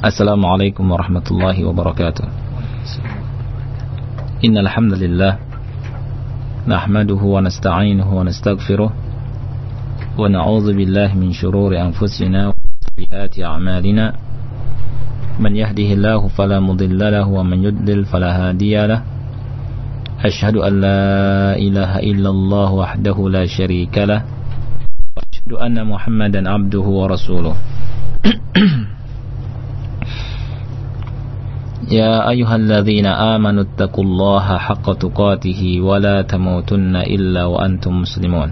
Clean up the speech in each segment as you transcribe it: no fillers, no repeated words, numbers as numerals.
Assalamualaikum warahmatullahi wabarakatuh. Innal hamdalillah nahmaduhu wa nasta'inuhu wa nastaghfiruh wa na'udzu billahi min shururi anfusina wa sayyiati a'malina. Man yahdihillahu fala mudilla lahu wa man yudlil fala hadiya lahu. Asyhadu an la ilaha illallah wahdahu la syarika lah wa asyhadu anna Muhammadan abduhu wa rasuluh. يا أيها الذين آمنوا اتقوا الله حق تقاته ولا تموتن إلا وأنتم مسلمون.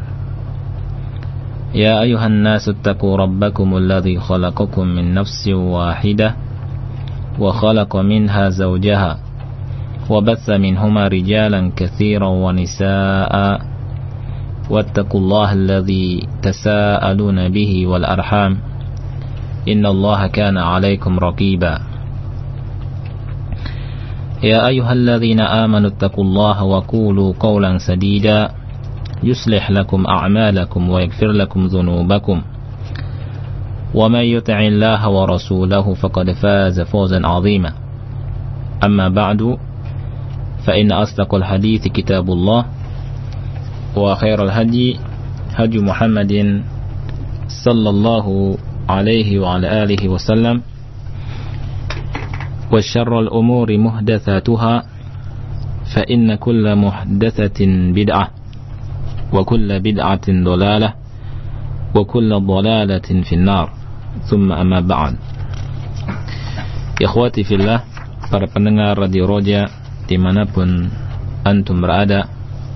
يا أيها الناس اتقوا ربكم الذي خلقكم من نفس واحدة وخلق منها زوجها وبث منهما رجالا كثيرا ونساء واتقوا الله الذي تساءلون به والأرحام إن الله كان عليكم رقيبا. يا أيها الذين آمنوا اتقوا الله وقولوا قولا سديدا يصلح لكم أعمالكم ويغفر لكم ذنوبكم ومن يطع الله ورسوله فقد فاز فوزا عظيما. أما بعد فإن أصدق الحديث كتاب الله وخير الهدي هدي محمد صلى الله عليه وعلى آله وسلم وشر الأمور محدثاتها فإن كل محدثة بدعة وكل بدعة ضلالة وكل ضلالة في النار ثم أما بعد. Ikhwati fillah, para pendengar Radio Roja dimanapun antum berada,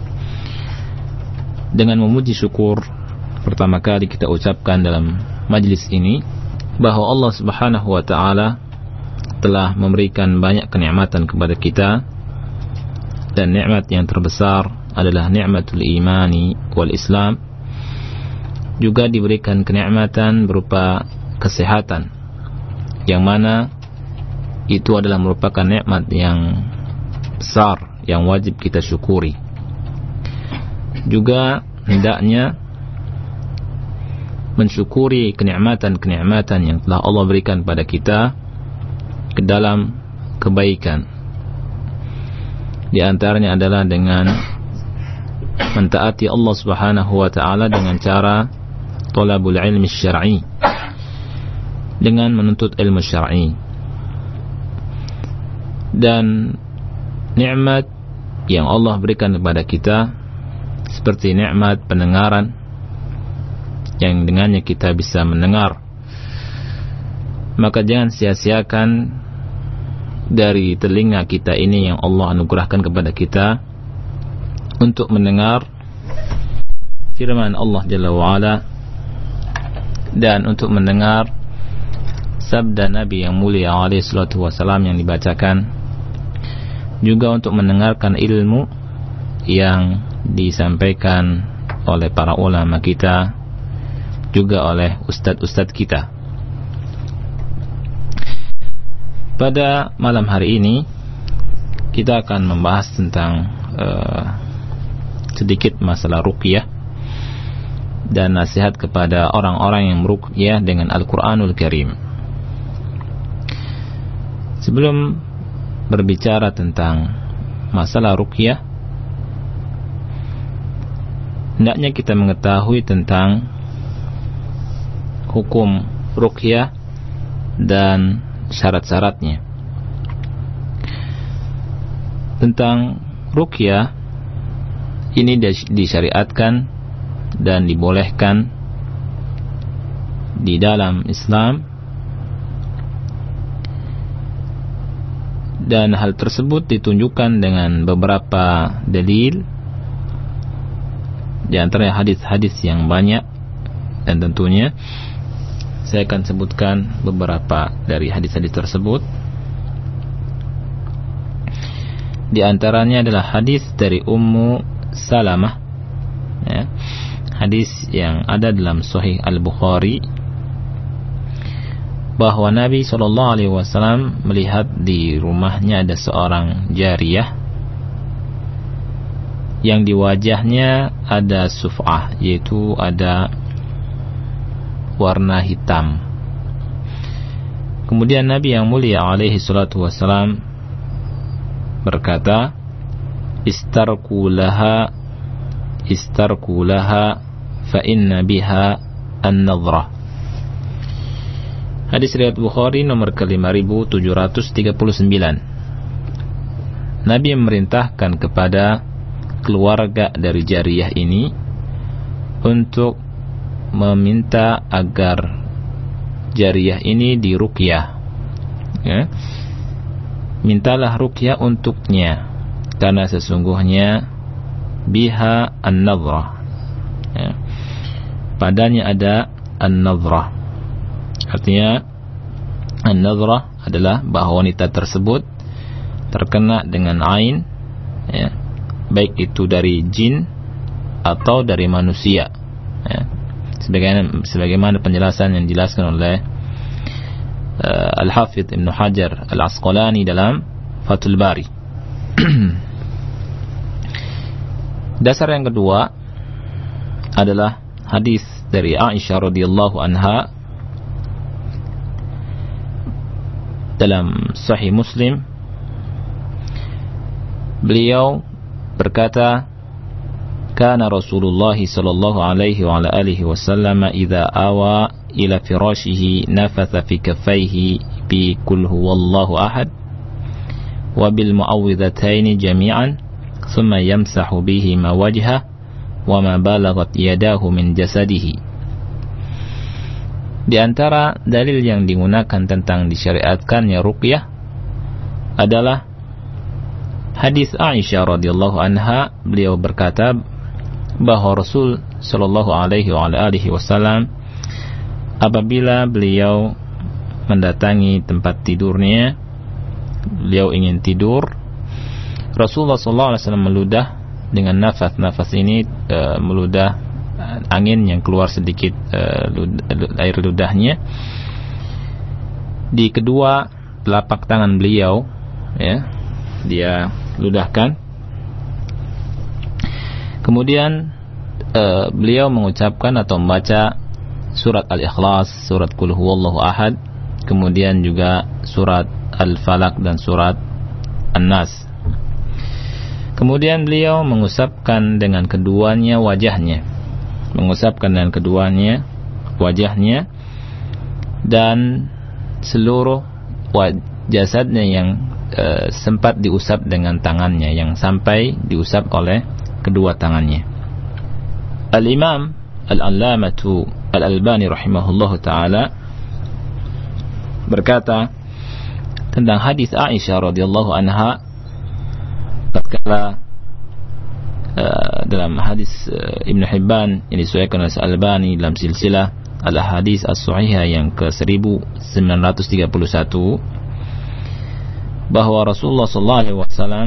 dengan memuji syukur pertama kali kita ucapkan dalam majlis ini bahwa Allah Subhanahu wa ta'ala telah memberikan banyak kenikmatan kepada kita, dan nikmat yang terbesar adalah nikmatul imani wal islam. Juga diberikan kenikmatan berupa kesehatan, yang mana itu adalah merupakan nikmat yang besar yang wajib kita syukuri. Juga hendaknya mensyukuri kenikmatan-kenikmatan yang telah Allah berikan pada kita ke dalam kebaikan. Di antaranya adalah dengan mentaati Allah Subhanahu wa ta'ala dengan cara thalabul ilmi syar'i, dengan menuntut ilmu syar'i. Dan nikmat yang Allah berikan kepada kita seperti nikmat pendengaran, yang dengannya kita bisa mendengar, maka jangan sia-siakan dari telinga kita ini yang Allah anugerahkan kepada kita untuk mendengar firman Allah Jalla wa'ala, dan untuk mendengar sabda Nabi yang mulia alaihi salatu wassalam yang dibacakan, juga untuk mendengarkan ilmu yang disampaikan oleh para ulama kita, juga oleh ustadz-ustadz kita. Pada malam hari ini kita akan membahas tentang sedikit masalah ruqyah dan nasihat kepada orang-orang yang meruqyah dengan Al-Quranul Karim. Sebelum berbicara tentang masalah ruqyah, hendaknya kita mengetahui tentang hukum ruqyah dan syarat-syaratnya. Tentang ruqyah ini disyariatkan dan dibolehkan di dalam Islam, dan hal tersebut ditunjukkan dengan beberapa dalil, di antaranya hadis-hadis yang banyak, dan tentunya saya akan sebutkan beberapa dari hadis-hadis tersebut. Di antaranya adalah hadis dari Ummu Salamah, ya, hadis yang ada dalam Sahih Al-Bukhari, bahwa Nabi SAW melihat di rumahnya ada seorang jariyah yang di wajahnya ada suf'ah, yaitu ada warna hitam. Kemudian Nabi yang mulia alaihi salatu wassalam berkata, istarku laha fa inna biha an-nadhrah. Hadis riwayat Bukhari nomor ke-5739. Nabi memerintahkan kepada keluarga dari jariyah ini untuk meminta agar jariyah ini diruqyah, ya. Mintalah ruqyah untuknya, karena sesungguhnya biha an-nadhrah, ya. Padanya ada an-nadhrah. Artinya an-nadhrah adalah bahwa wanita tersebut terkena dengan ain, ya, baik itu dari jin atau dari manusia, ya. Sebagaimana penjelasan yang dijelaskan oleh Al-Hafidh Ibn Hajar Al-Asqalani dalam Fathul Bari. Dasar yang kedua adalah hadis dari Aisyah radhiyallahu anha dalam Sahih Muslim. Beliau berkata, kana Rasulullah sallallahu alaihi wa ala alihi wasallam idza awa ila firashihi nafatha fi kaffaihi bi qul huwallahu ahad wa bil mu'awwidhataini jami'an thumma yamsahu bihi ma wajha wa ma balaghat yadahu min jasadihi. Di antara dalil yang digunakan tentang disyariatkannya ruqyah adalah hadis Aisyah radhiyallahu anha. Beliau berkata bahwa Rasul sallallahu alaihi wa alihi wasallam apabila beliau mendatangi tempat tidurnya, beliau ingin tidur, Rasulullah sallallahu alaihi wasallam meludah dengan nafas ini, meludah angin yang keluar sedikit air ludahnya di kedua telapak tangan beliau, ya, dia ludahkan. Kemudian beliau mengucapkan atau membaca surat Al-Ikhlas, surat Qul Huwallahu Ahad, kemudian juga surat Al-Falaq dan surat An-Nas. Kemudian beliau mengusapkan dengan keduanya wajahnya, dan seluruh jasadnya yang sempat diusap dengan tangannya, yang sampai diusap oleh kedua tangannya. Al-Imam Al-Allamatu Al-Albani rahimahullahu ta'ala berkata tentang hadis Aisyah radhiyallahu anha tatkala dalam hadis Ibn Hibban yang disuaikan oleh Al-Albani dalam silsilah Al-Hadis As-Sahihah yang ke-1931, bahwa Rasulullah sallallahu alaihi wasallam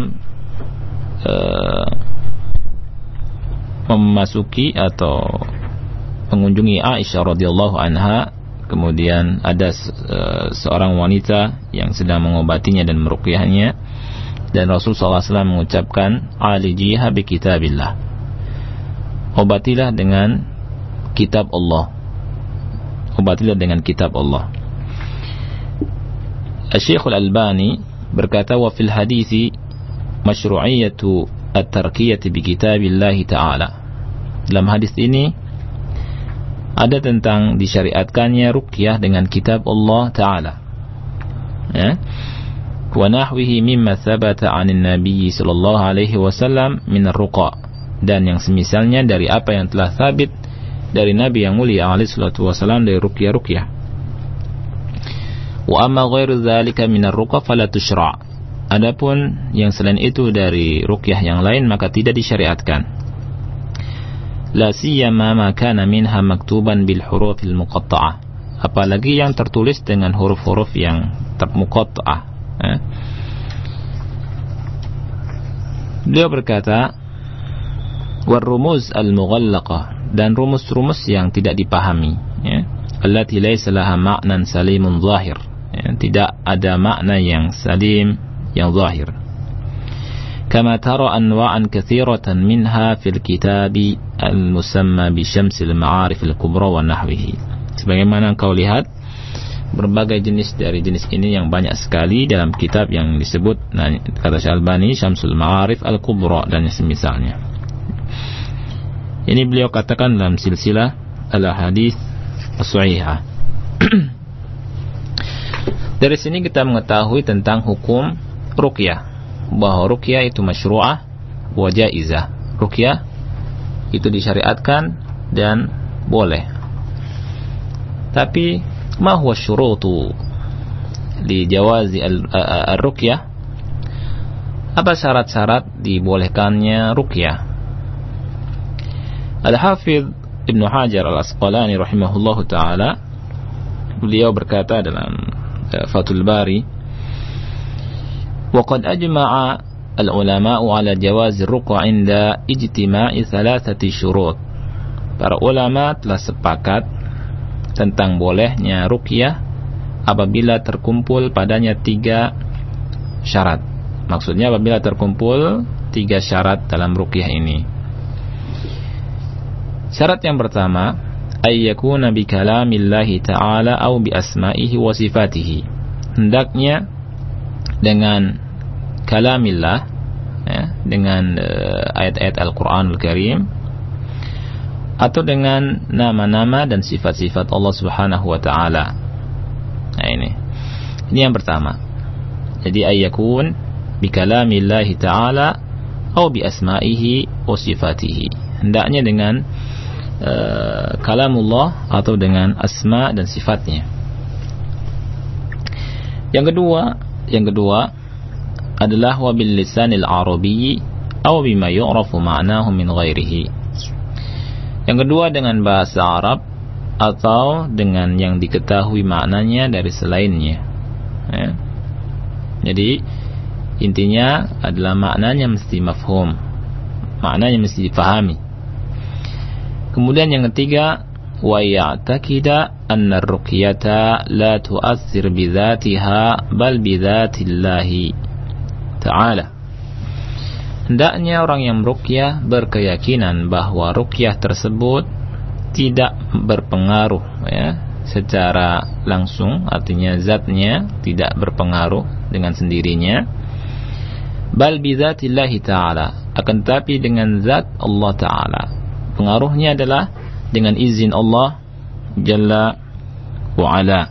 memasuki atau mengunjungi Aisyah radhiyallahu anha. Kemudian ada seorang wanita yang sedang mengobatinya dan meruqyahnya, dan Rasul sallallahu alaihi wasallam mengucapkan alijiha bi kitabillah, obatilah dengan kitab Allah, obatilah dengan kitab Allah. Asy-Syaikh Al-Albani berkata, wa fil hadithi masyru'iyyatu at-tarqiyati bi kitabillah ta'ala. Dalam hadis ini ada tentang disyariatkannya ruqyah dengan kitab Allah Ta'ala, ya. Wa nahwihi mimma thabata 'anil nabiy sallallahu alaihi wasallam min ar-ruqa, dan yang semisalnya dari apa yang telah sabit dari Nabi yang mulia alaihi salatu wasallam dari ruqyah. Wa amma ghairu dzalika min ar-ruqa fala tusyra'. Adapun yang selain itu dari ruqyah yang lain maka tidak disyariatkan. La siyama ma kana minha maktuban bil hurufil muqatta'ah, apalagi yang tertulis dengan huruf-huruf yang muqatta'ah. Beliau berkata, war rumuz al mughallaqah, dan rumus-rumus yang tidak dipahami, ya, allati laysa laha ma'nan salimun zahir, ya, tidak ada makna yang salim yang zahir. Kama tara anwa'an katsiratan minha fil kitabi al-musamma bi Syamsil Ma'arif al-Kubra wa nahwihi. Sebagaimana kau lihat berbagai jenis dari jenis ini yang banyak sekali dalam kitab yang disebut, nah, kata Syalbani, Syamsul Ma'arif Al-Kubra dan semisalnya. Ini beliau katakan dalam silsilah Al-Hadits As-Sahihah. Dari sini kita mengetahui tentang hukum ruqyah, bahwa ruqyah itu masyru'ah wa jaizah. Ruqyah itu disyariatkan dan boleh. Tapi ma huwa syurutu li jawazi al-ruqyah? Apa syarat-syarat dibolehkannya ruqyah? Al-Hafidh Ibn Hajar Al-Asqalani rahimahullahu ta'ala, beliau berkata dalam Fathul Bari, وَقَدْ أَجْمَعَ الْعُلَمَاءُ عَلَى جَوَازِ الرُّقْيَةِ عِنْدَ اجْتِمَاعِ ثَلَاثَةِ شُرُوطٍ. Para ulama telah sepakat tentang bolehnya ruqyah apabila terkumpul padanya 3 syarat. Maksudnya apabila terkumpul 3 syarat dalam ruqyah ini. Syarat yang pertama, ayyakuna bi kalamillahi ta'ala au bi asma'ihi wa sifatihi. Hendaknya dengan kalamillah, ya, dengan ayat-ayat Al-Qur'anul Karim, atau dengan nama-nama dan sifat-sifat Allah Subhanahu wa ta'ala. Nah, ini yang pertama. Jadi ayyakun bi kalamillahi ta'ala au bi asma'ihi wa sifatihi. Hendaknya dengan kalamullah atau dengan asma dan sifatnya. Yang kedua adalah wa bil lisanil arabiyyi aw bima yu'rafu ma'nahu min ghairihi. Yang kedua dengan bahasa Arab atau dengan yang diketahui maknanya dari selainnya, ya. Jadi intinya adalah maknanya mesti mafhum, maknanya mesti dipahami. Kemudian yang ketiga, wa ya'taqida anna ar-ruqyata la tu'athir bi dzatiha bal bi dzatillahi ta'ala. Hendaknya orang yang ruqyah berkeyakinan bahwa ruqyah tersebut tidak berpengaruh, ya, secara langsung, artinya zatnya tidak berpengaruh dengan sendirinya, bal bi dzatillahi ta'ala, akan tetapi dengan zat Allah Ta'ala. Pengaruhnya adalah dengan izin Allah Jalla wa'ala.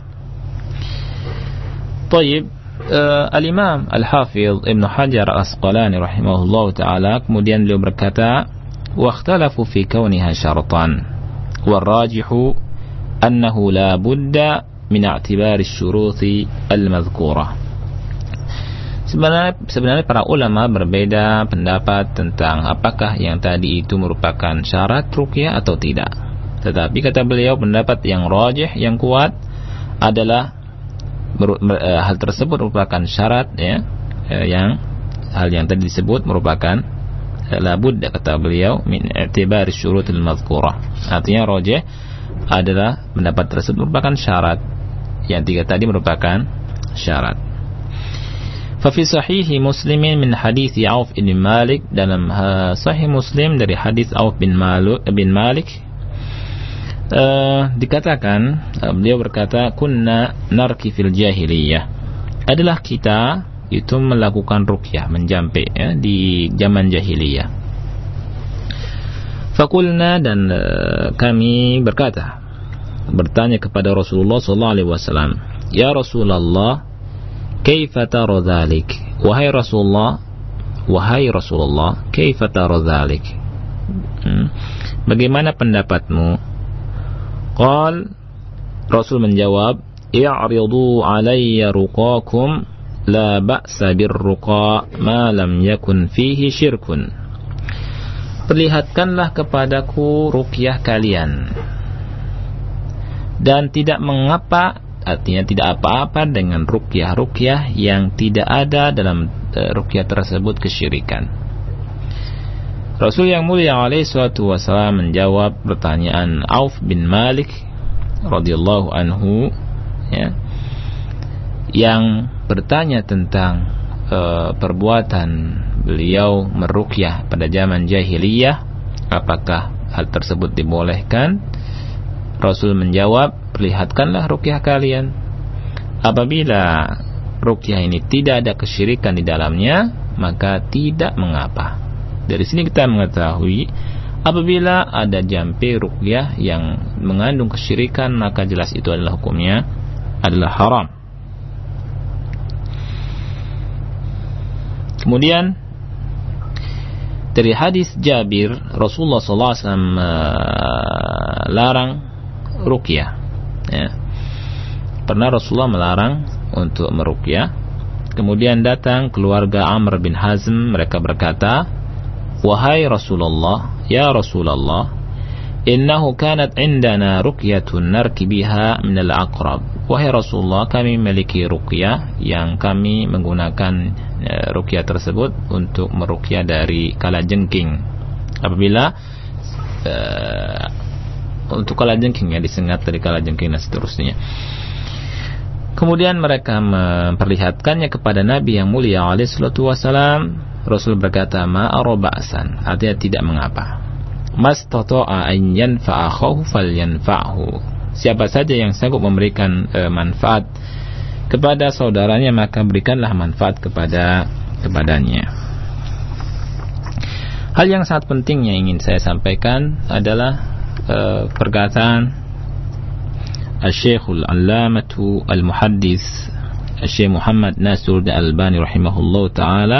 Taib, Al-Imam Al-Hafidh Ibn Hajar Al-Asqalani rahimahullah ta'ala kemudian beliau berkata, وَاخْتَلَفُوا فِي كَوْنِهَا شَرْطًا وَالرَّاجِحُ أَنَّهُ لَا بُدَّ مِنْ اعْتِبَارِ الشُّرُوطِ الْمَذْكُورَةِ. Sebenarnya para ulama berbeda pendapat tentang apakah yang tadi itu merupakan syarat ruqyah atau tidak. Tetapi kata beliau, pendapat yang rajih, yang kuat adalah hal tersebut merupakan syarat, ya, hal yang tadi disebut merupakan labud, kata beliau, min i'tibari syurutil madhkurah. Artinya rajih adalah pendapat tersebut merupakan syarat, yang 3 tadi merupakan syarat. Fafi sahihi Muslimin min hadits Auf bin Malik, dalam sahih Muslim dari hadis Auf bin Malik dikatakan, beliau berkata, kunna narki fil jahiliyah, adalah kita itu melakukan ruqyah, menjampe, ya, di zaman jahiliyah. Fakulna, dan kami bertanya kepada Rasulullah SAW, ya Rasulullah, kaifa tara dzalik? Wahai Rasulullah, kaifa tara dzalik? Bagaimana pendapatmu? Qal, Rasul menjawab, i'ridu alayya ruqakum la ba'sa birruqa ma lam yakun fihi syirkun. Perlihatkanlah kepadaku ruqyah kalian, dan tidak mengapa, artinya tidak apa-apa dengan ruqyah yang tidak ada dalam ruqyah tersebut kesyirikan. Rasul yang mulia alaihi salatu wasallam menjawab pertanyaan Auf bin Malik radhiyallahu anhu, ya, yang bertanya tentang perbuatan beliau meruqyah pada zaman jahiliyah, apakah hal tersebut dibolehkan? Rasul menjawab, perlihatkanlah ruqyah kalian, apabila ruqyah ini tidak ada kesyirikan di dalamnya, maka tidak mengapa. Dari sini kita mengetahui apabila ada jampi ruqyah yang mengandung kesyirikan, maka jelas itu adalah hukumnya adalah haram. Kemudian dari hadis Jabir, Rasulullah SAW melarang ruqyah. Ya. Pernah Rasulullah melarang untuk meruqyah. Kemudian datang keluarga Amr bin Hazm, mereka berkata, "Wahai Rasulullah, ya Rasulullah, innahu kanat indana ruqyatun narkibiha minal aqrab." Wahai Rasulullah, kami memiliki ruqyah yang kami menggunakan ruqyah tersebut untuk meruqyah dari kalajengking. Apabila untuk kalajengking, ya, disengat dari kalajengking dan seterusnya. Kemudian mereka memperlihatkannya kepada Nabi yang mulia alaihi salatu wasalam. Rasul berkata, "Ma ara ba'san," artinya tidak mengapa. "Mastata'a an yanfa'ahu falyanfa'hu." Siapa saja yang sanggup memberikan manfaat kepada saudaranya, maka berikanlah manfaat kepadanya. Hal yang sangat penting yang ingin saya sampaikan adalah perkataan Al-Syekhul Allamatu Al-Muhaddis Syekh Muhammad Nasiruddin Al-Albani rahimahullah ta'ala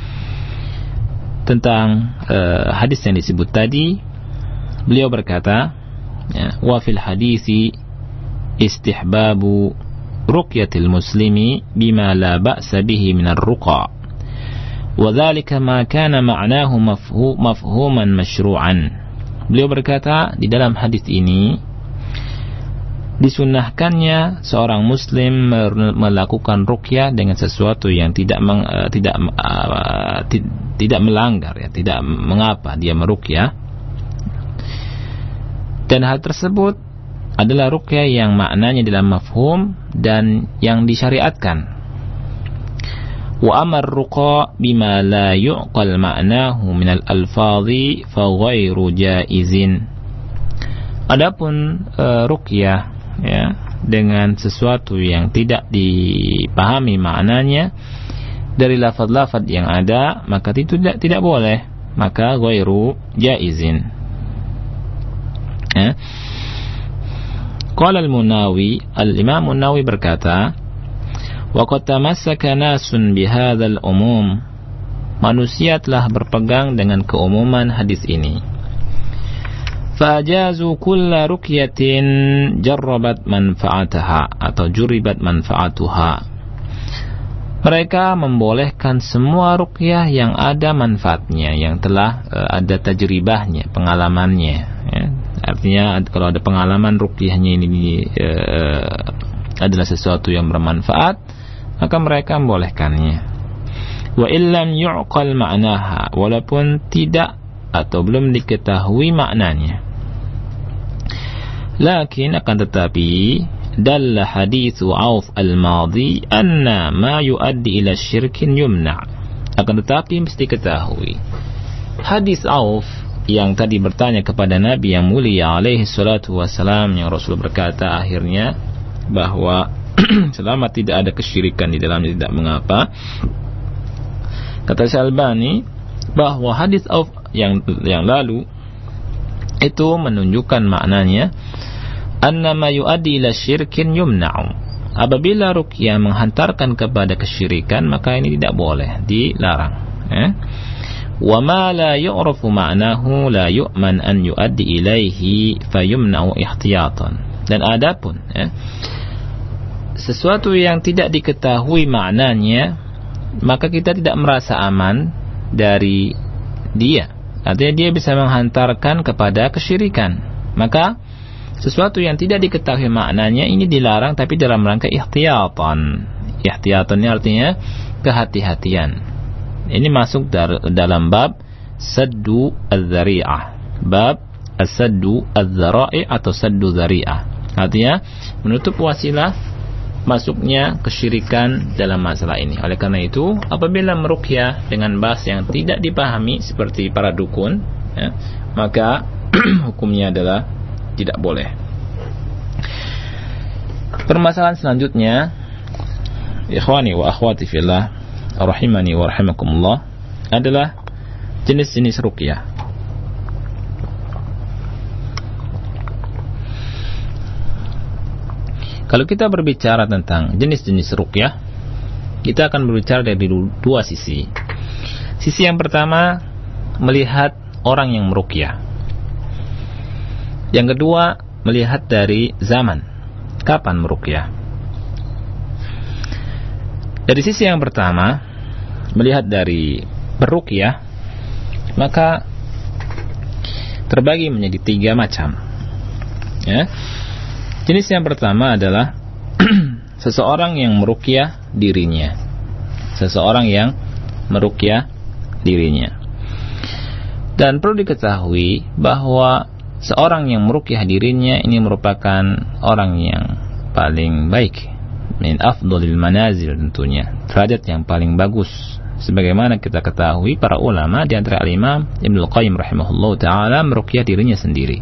tentang hadis yang disebut tadi. Beliau berkata, wa fil hadisi istihbabu ruqyatil muslimi bima la ba'sa bihi minar ruqa wa dhalika ma kana ma'nahu mafhuman masyru'an. Beliau berkata, di dalam hadis ini disunnahkannya seorang muslim melakukan ruqyah dengan sesuatu yang tidak melanggar, ya, tidak mengapa dia meruqyah. Dan hal tersebut adalah ruqyah yang maknanya dalam mafhum dan yang disyariatkan. Wa amar ruqa bima la yu'qal ma'nahu minal alfadhi fa ghairu jaizin. Adapun ruqyah, ya, dengan sesuatu yang tidak dipahami maknanya dari lafaz-lafaz yang ada, maka itu tidak boleh, maka ghairu jaizin. Qala al-Munawi, al-Imam Munawi berkata, wa qad tamassaka nasun bihadzal umum, manusia telah berpegang dengan keumuman hadis ini. Fajazu kulla ruqyatin jarrabat manfaataha atau juribat manfaatuha. Mereka membolehkan semua ruqyah yang ada manfaatnya, yang telah ada tajribahnya, pengalamannya, ya. Artinya kalau ada pengalaman ruqyahnya ini adalah sesuatu yang bermanfaat, maka mereka membolehkannya. Wa illam yu'qal ma'naha, walaupun tidak atau belum diketahui maknanya. Lakin akan tetapi dalla hadithu Auf al-Madhi anna ma yuaddi ila syirkin yumna. Akan tetapi mesti ketahui hadis Auf yang tadi bertanya kepada Nabi yang mulia alaihi salatu wassalam, yang Rasul berkata akhirnya bahwa selama tidak ada kesyirikan di dalamnya tidak mengapa. Kata Syalbani bahwa hadis Auf yang lalu itu menunjukkan maknanya annama yuaddi ila syirkin yumna'u. Apabila ruqyah menghantarkan kepada kesyirikan, maka ini tidak boleh, dilarang. Wa ma la yu'rafu ma'nahu la yu'man an yuaddi ilaihi fayumna'u ihtiyatan. Dan adapun sesuatu yang tidak diketahui maknanya, maka kita tidak merasa aman dari dia. Artinya dia bisa menghantarkan kepada kesyirikan. Maka sesuatu yang tidak diketahui maknanya ini dilarang, tapi dalam rangka ihtiyatan. Ihtiyatan ini artinya kehati-hatian. Ini masuk dalam bab saddu az-zari'ah. Bab as-saddu az-zara'i atau saddu zari'ah. Artinya menutup wasilah masuknya kesyirikan dalam masalah ini. Oleh karena itu, apabila meruqyah dengan bahasa yang tidak dipahami seperti para dukun, ya, maka hukumnya adalah tidak boleh. Permasalahan selanjutnya, ikhwani wa akhwati fillah, rahimani wa rahimakumullah, adalah jenis-jenis ruqyah. Kalau kita berbicara tentang jenis-jenis ruqyah, kita akan berbicara dari dua sisi. Sisi yang pertama, melihat orang yang meruqyah. Yang kedua, melihat dari zaman, kapan meruqyah. Dari sisi yang pertama, melihat dari peruqyah, maka terbagi menjadi 3 macam. Ya. Jenis yang pertama adalah seseorang yang meruqyah dirinya. Seseorang yang meruqyah dirinya. Dan perlu diketahui bahwa seorang yang meruqyah dirinya ini merupakan orang yang paling baik, min afdhalil manazil, tentunya derajat yang paling bagus. Sebagaimana kita ketahui, para ulama di antara al-Imam Ibnu Qayyim rahimahullahu taala meruqyah dirinya sendiri.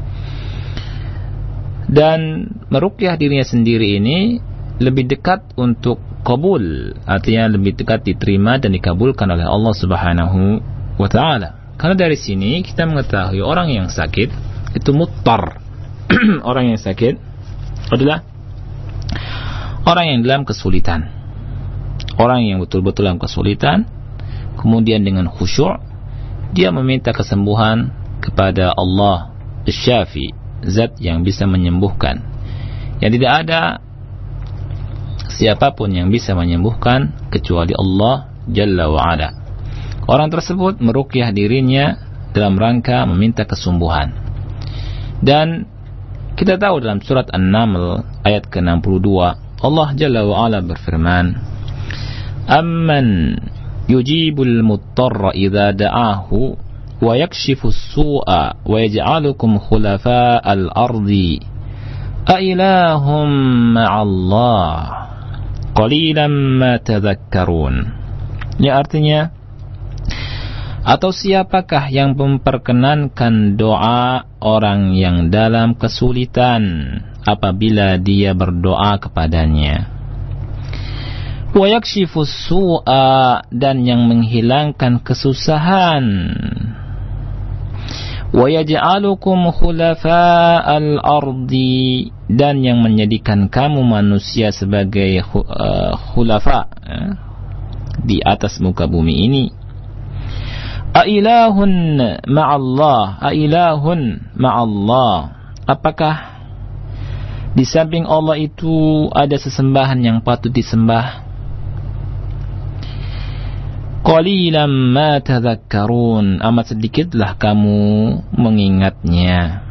Dan meruqyah dirinya sendiri ini lebih dekat untuk qabul, artinya lebih dekat diterima dan dikabulkan oleh Allah Subhanahu wa taala. Karena dari sini kita mengetahui orang yang sakit itu muttar. Orang yang sakit adalah orang yang dalam kesulitan. Orang yang betul-betul dalam kesulitan, kemudian dengan khusyuk dia meminta kesembuhan kepada Allah Asy-Syafi, zat yang bisa menyembuhkan. Yang tidak ada siapapun yang bisa menyembuhkan kecuali Allah Jalla wa Ala. Orang tersebut meruqyah dirinya dalam rangka meminta kesembuhan. Dan kita tahu dalam surat An-Naml ayat ke-62, Allah Jalla wa Ala berfirman, "Amman yujibul muttarra idza da'ahu wa yakshifu as-su'a wa yaj'alukum khulafa'al ardi a ilahum ma'allah qalilan ma tadhakkarun." Ya, artinya, atau siapakah yang memperkenankan doa orang yang dalam kesulitan apabila dia berdoa kepadanya, wa yakshifus su'a, dan yang menghilangkan kesusahan, wa yaj'alukum khulafa'al ardi, dan yang menjadikan kamu manusia sebagai khulafa di atas muka bumi ini. Ailahun ma'allah, ailahun ma'allah, apakah di samping Allah itu ada sesembahan yang patut disembah? Qalilan ma tadhakkarun, amat sedikitlah kamu mengingatnya.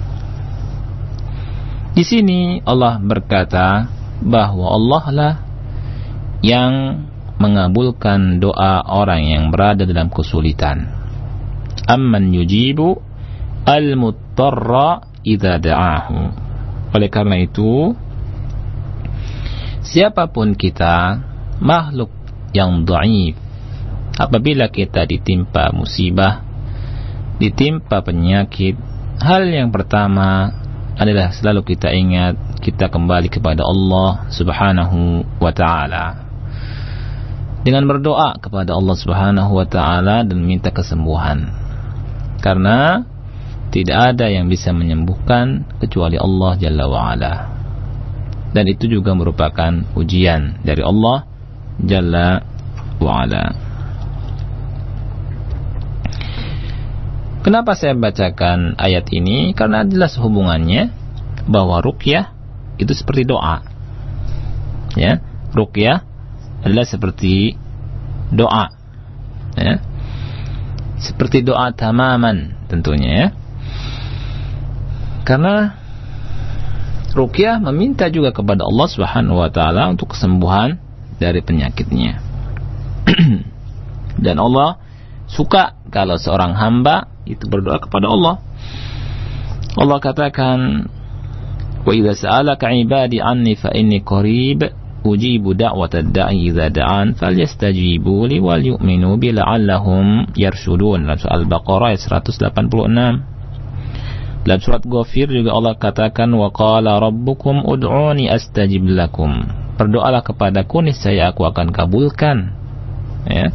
Di sini Allah berkata bahwa Allah lah yang mengabulkan doa orang yang berada dalam kesulitan. Amman yujibu al-muttarra idza da'ahu. Oleh karena itu, siapapun kita, makhluk yang dhaif, apabila kita ditimpa musibah, ditimpa penyakit, hal yang pertama adalah selalu kita ingat, kita kembali kepada Allah Subhanahu wa ta'ala dengan berdoa kepada Allah Subhanahu wa ta'ala dan minta kesembuhan. Karena tidak ada yang bisa menyembuhkan kecuali Allah Jalla wa Ala. Dan itu juga merupakan ujian dari Allah Jalla wa Ala. Kenapa saya bacakan ayat ini? Karena jelas hubungannya bahwa ruqyah itu seperti doa. Ya, ruqyah adalah seperti doa, ya, seperti doa tamaman tentunya, ya. Karena ruqyah meminta juga kepada Allah Subhanahu wa taala untuk kesembuhan dari penyakitnya. Dan Allah suka kalau seorang hamba itu berdoa kepada Allah. Allah katakan, "Wa idza sa'alaka 'ibadi 'anni fa inni qarib ujibu da'watad da'i idza da'an falyastajibu li wal yu'minu bi la'allahum yarshudun." Dalam surah Al-Baqarah ayat 186. Dalam surat Ghafir juga Allah katakan, "Wa qala rabbukum ud'uni astajib lakum." berdoalah kepadaku, niscaya aku akan kabulkan. Ya.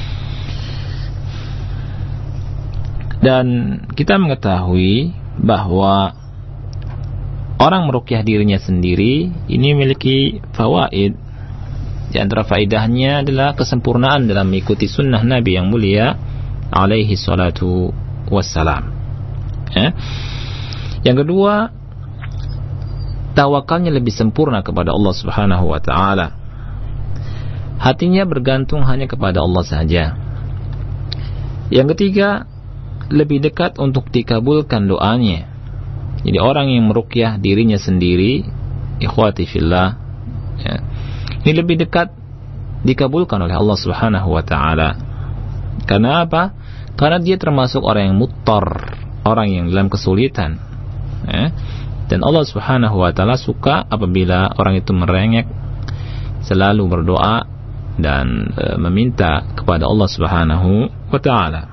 Dan kita mengetahui bahwa orang meruqyah dirinya sendiri ini memiliki fawaid. Di antara faedahnya adalah kesempurnaan dalam mengikuti sunnah Nabi yang mulia alaihi salatu wassalam. Ya. Yang kedua, tawakalnya lebih sempurna kepada Allah Subhanahu wa taala. Hatinya bergantung hanya kepada Allah saja. Yang ketiga, lebih dekat untuk dikabulkan doanya. Jadi orang yang meruqyah dirinya sendiri, ikhwati fillah, ya, ini lebih dekat dikabulkan oleh Allah Subhanahu wa taala. Karena apa? Karena dia termasuk orang yang muttar, orang yang dalam kesulitan. Ya. Dan Allah Subhanahu wa taala suka apabila orang itu merengek, selalu berdoa dan meminta kepada Allah Subhanahu wa taala.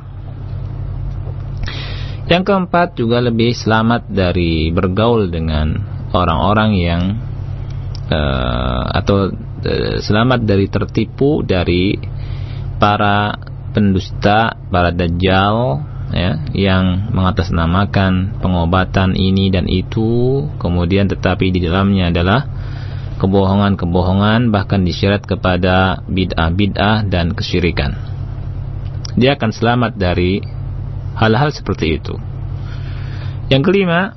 Yang keempat, juga lebih selamat dari bergaul dengan orang-orang yang selamat dari tertipu dari para pendusta, para dajjal, ya, yang mengatasnamakan pengobatan ini dan itu, kemudian tetapi di dalamnya adalah kebohongan-kebohongan, bahkan disyarat kepada bid'ah-bid'ah dan kesyirikan. Dia akan selamat dari hal-hal seperti itu. Yang kelima,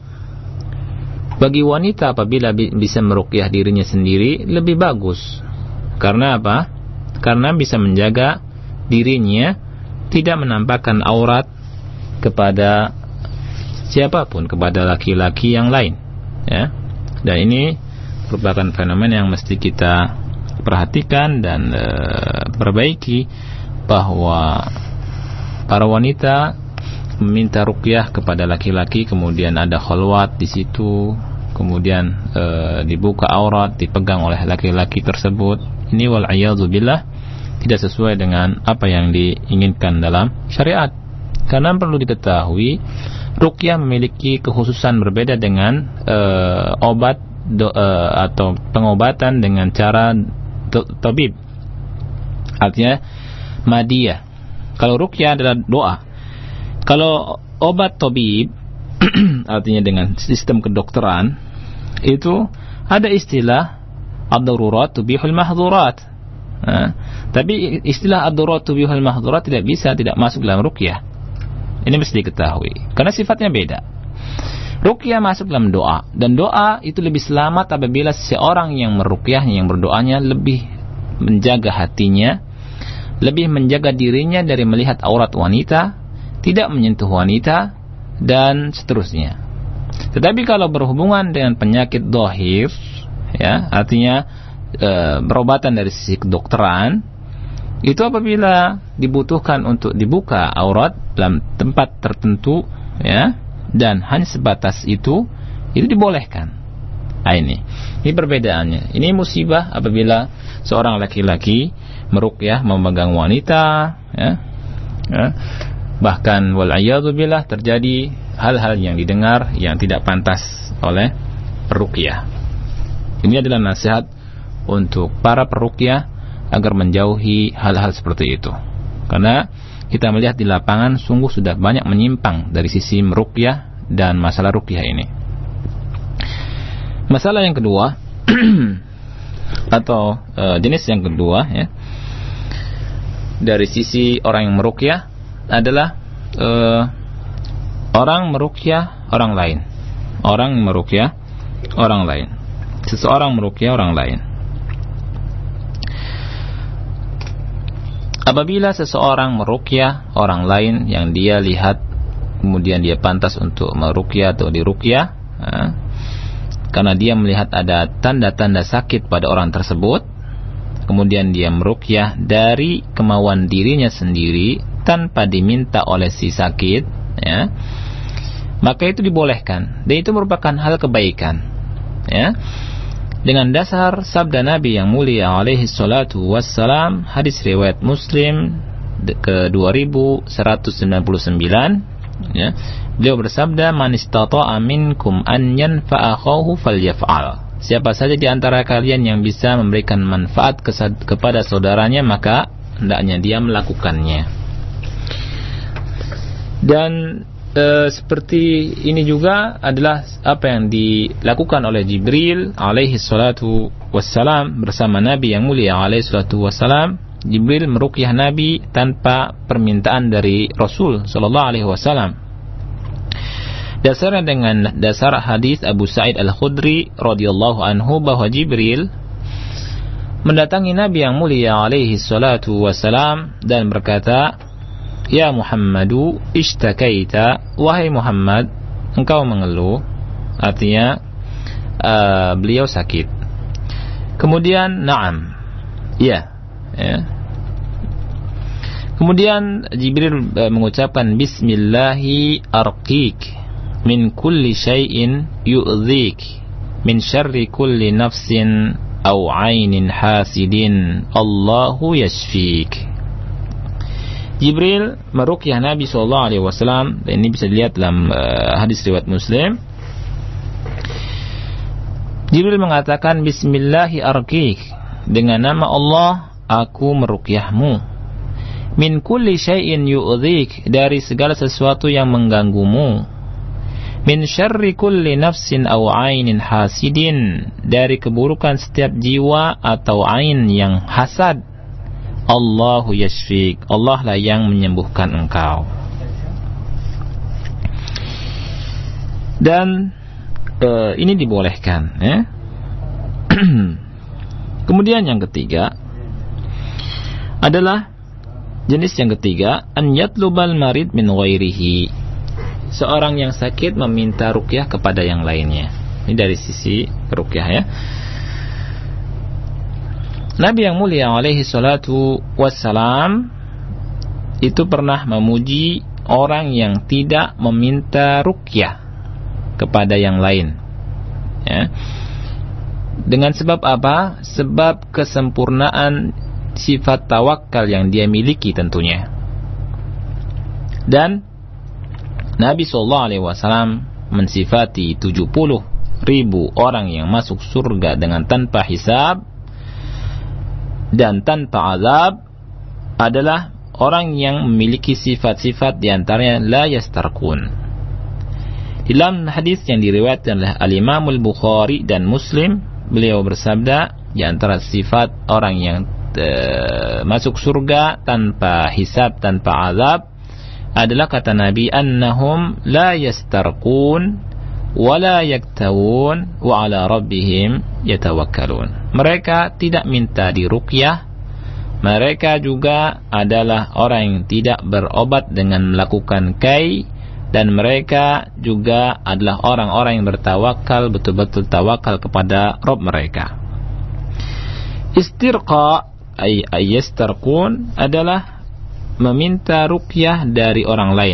bagi wanita apabila bisa meruqyah dirinya sendiri lebih bagus. Karena apa? Karena bisa menjaga dirinya tidak menampakkan aurat kepada siapapun, kepada laki-laki yang lain, ya. Dan ini merupakan fenomena yang mesti kita perhatikan dan perbaiki, bahwa para wanita meminta ruqyah kepada laki-laki, kemudian ada khalwat di situ, kemudian dibuka aurat, dipegang oleh laki-laki tersebut. Ini wal a'yadzu billah tidak sesuai dengan apa yang diinginkan dalam syariat. Karena perlu diketahui, ruqyah memiliki kekhususan berbeda dengan obat atau pengobatan dengan cara tabib. Artinya madiyah. Kalau ruqyah adalah doa. Kalau obat tabib artinya dengan sistem kedokteran, itu ada istilah ad-darurat tubihul mahdhurat. Tapi istilah ad-darurat tubihul mahdhurat tidak masuk dalam ruqyah. Ini mesti diketahui karena sifatnya beda. Ruqyah masuk dalam doa, dan doa itu lebih selamat apabila seorang yang meruqyahnya, yang berdoanya, lebih menjaga hatinya, lebih menjaga dirinya dari melihat aurat wanita, tidak menyentuh wanita, dan seterusnya. Tetapi kalau berhubungan dengan penyakit dhahir, ya, artinya berobatan dari sisi kedokteran, itu apabila dibutuhkan untuk dibuka aurat dalam tempat tertentu, ya, dan hanya sebatas itu dibolehkan. Nah, ini perbedaannya. Ini musibah apabila seorang laki-laki meruqyah memegang wanita, ya, ya. Bahkan wal'iyadzu billah terjadi hal-hal yang didengar yang tidak pantas oleh peruqyah. Ini adalah nasihat untuk para peruqyah agar menjauhi hal-hal seperti itu. Karena kita melihat di lapangan sungguh sudah banyak menyimpang dari sisi meruqyah dan masalah ruqyah ini. Masalah yang kedua atau jenis yang kedua, ya, dari sisi orang yang meruqyah adalah orang meruqyah orang lain. Orang meruqyah orang lain. Seseorang meruqyah orang lain. Apabila seseorang meruqyah orang lain yang dia lihat, kemudian dia pantas untuk meruqyah atau diruqyah, karena dia melihat ada tanda-tanda sakit pada orang tersebut, kemudian dia meruqyah dari kemauan dirinya sendiri tanpa diminta oleh si sakit, ya, maka itu dibolehkan, dan itu merupakan hal kebaikan, ya, dengan dasar sabda Nabi yang mulia alaihi salatu wassalam, hadis riwayat Muslim ke 2199, ya, beliau bersabda, man istata'a minkum an yanfa'a akhahu falyaf'al. siapa saja di antara kalian yang bisa memberikan manfaat kepada saudaranya, maka hendaknya dia melakukannya. Dan seperti ini juga adalah apa yang dilakukan oleh Jibril alaihi salatu wassalam bersama Nabi yang mulia alaihi salatu wassalam. Jibril meruqyah Nabi tanpa permintaan dari Rasul sallallahu alaihi wasallam. Dasarnya dengan dasar hadis Abu Sa'id Al-Khudri radhiyallahu anhu bahwa Jibril mendatangi Nabi yang mulia alaihi salatu wassalam dan berkata, "Ya Muhammadu ishtakaita, wahai Muhammad, engkau mengeluh." Artinya beliau sakit. Kemudian na'am, ya. Kemudian Jibril mengucapkan, "Bismillahi arqik min kulli syai'in yu'dhik min syarri kulli nafsin aw 'ainin hasidin, Allahu yashfik." Jibril meruqyah Nabi SAW, dan ini bisa dilihat dalam hadis riwayat Muslim. Jibril mengatakan, "Bismillahi arqik, dengan nama Allah aku meruqyahmu. Min kulli syai'in yu'dhik, dari segala sesuatu yang mengganggumu. Min syarri kulli nafsin aw 'ainin hasidin, dari keburukan setiap jiwa atau ain yang hasad. Allahu yashfik, Allah lah yang menyembuhkan engkau." Dan ini dibolehkan, ya. Kemudian yang ketiga adalah jenis yang ketiga, an yatlubal marid min ghairihi, seorang yang sakit meminta ruqyah kepada yang lainnya. Ini dari sisi ruqyah, ya. Nabi yang mulia alaihi salatu wassalam itu pernah memuji orang yang tidak meminta ruqyah kepada yang lain, ya. Dengan sebab apa? Sebab kesempurnaan sifat tawakal yang dia miliki tentunya. Dan Nabi SAW mensifati 70.000 orang yang masuk surga dengan tanpa hisab dan tanpa azab adalah orang yang memiliki sifat-sifat diantaranya la yastarqun. Dalam hadis yang diriwayatkan oleh Al-Imam Al-Bukhari dan Muslim, beliau bersabda, di antara sifat orang yang masuk surga tanpa hisab, tanpa azab adalah, kata Nabi, annahum la yastarqun wa la yaktawun wa ala rabbihim yatawakkalun. Mereka tidak minta diruqyah, mereka juga adalah orang yang tidak berobat dengan melakukan kai, dan mereka juga adalah orang-orang yang bertawakal, betul-betul tawakal kepada Rabb mereka. Istirqa ay yastarqun adalah meminta ruqyah dari orang lain.